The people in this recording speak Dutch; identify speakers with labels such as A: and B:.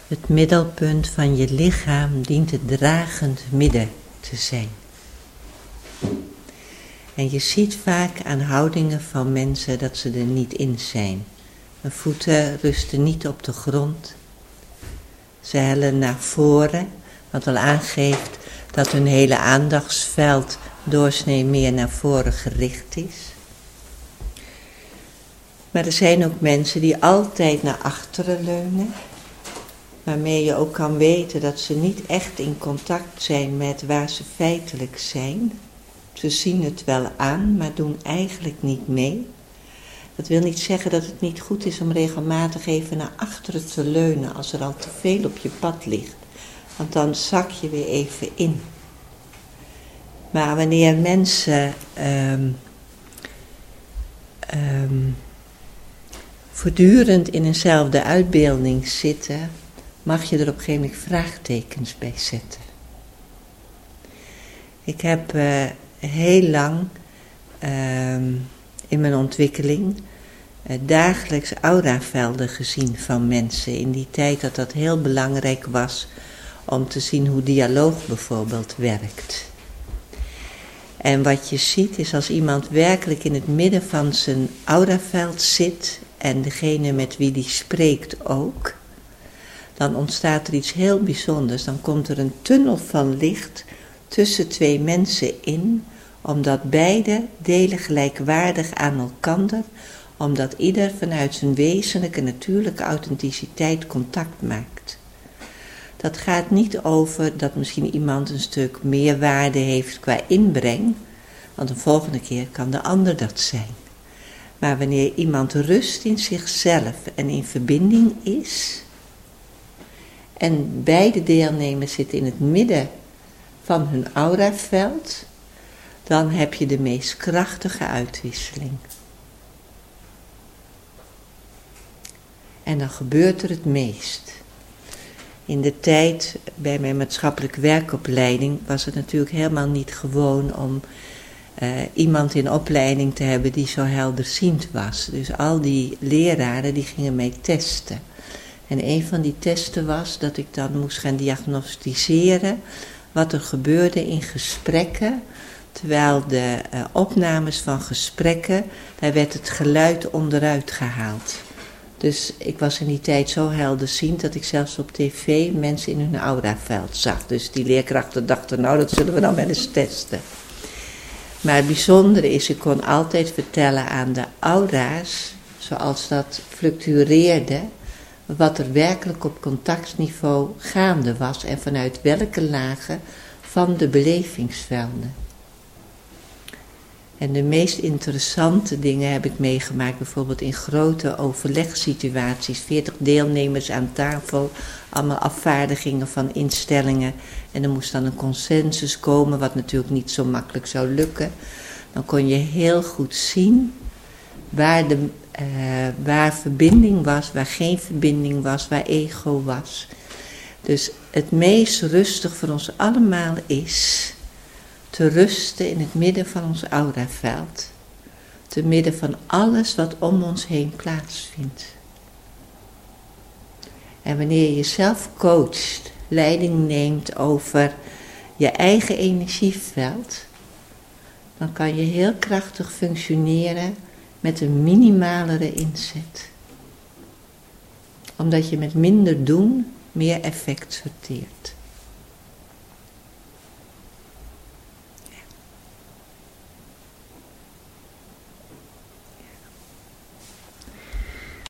A: Het middelpunt van je lichaam dient het dragend midden te zijn. En je ziet vaak aan houdingen van mensen dat ze er niet in zijn. Hun voeten rusten niet op de grond. Ze hellen naar voren, wat al aangeeft dat hun hele aandachtsveld doorsnee meer naar voren gericht is. Maar er zijn ook mensen die altijd naar achteren leunen, waarmee je ook kan weten dat ze niet echt in contact zijn met waar ze feitelijk zijn. Ze zien het wel aan, maar doen eigenlijk niet mee. Dat wil niet zeggen dat het niet goed is om regelmatig even naar achteren te leunen als er al te veel op je pad ligt. Want dan zak je weer even in. Maar wanneer mensen voortdurend in eenzelfde uitbeelding zitten, mag je er op een gegeven moment vraagtekens bij zetten. Ik heb heel lang in mijn ontwikkeling dagelijks auravelden gezien van mensen. In die tijd dat dat heel belangrijk was om te zien hoe dialoog bijvoorbeeld werkt. En wat je ziet is als iemand werkelijk in het midden van zijn auraveld zit en degene met wie die spreekt ook, dan ontstaat er iets heel bijzonders. Dan komt er een tunnel van licht tussen twee mensen in, omdat beide delen gelijkwaardig aan elkander, omdat ieder vanuit zijn wezenlijke natuurlijke authenticiteit contact maakt. Dat gaat niet over dat misschien iemand een stuk meer waarde heeft qua inbreng, want de volgende keer kan de ander dat zijn. Maar wanneer iemand rust in zichzelf en in verbinding is, en beide deelnemers zitten in het midden van hun auraveld, dan heb je de meest krachtige uitwisseling. En dan gebeurt er het meest. In de tijd bij mijn maatschappelijke werkopleiding was het natuurlijk helemaal niet gewoon om iemand in opleiding te hebben die zo helderziend was. Dus al die leraren die gingen mij testen. En een van die testen was dat ik dan moest gaan diagnosticeren wat er gebeurde in gesprekken, terwijl de opnames van gesprekken, daar werd het geluid onderuit gehaald. Dus ik was in die tijd zo helderziend dat ik zelfs op tv mensen in hun auraveld zag. Dus die leerkrachten dachten, nou dat zullen we dan wel eens testen. Maar het bijzondere is, ik kon altijd vertellen aan de aura's, zoals dat fluctueerde, wat er werkelijk op contactniveau gaande was en vanuit welke lagen van de belevingsvelden. En de meest interessante dingen heb ik meegemaakt, bijvoorbeeld in grote overlegsituaties, 40 deelnemers aan tafel, allemaal afvaardigingen van instellingen. En er moest dan een consensus komen, wat natuurlijk niet zo makkelijk zou lukken. Dan kon je heel goed zien waar verbinding was, waar geen verbinding was, waar ego was. Dus het meest rustig voor ons allemaal is te rusten in het midden van ons auraveld. Te midden van alles wat om ons heen plaatsvindt. En wanneer je jezelf coacht, leiding neemt over je eigen energieveld, dan kan je heel krachtig functioneren met een minimalere inzet. Omdat je met minder doen meer effect sorteert.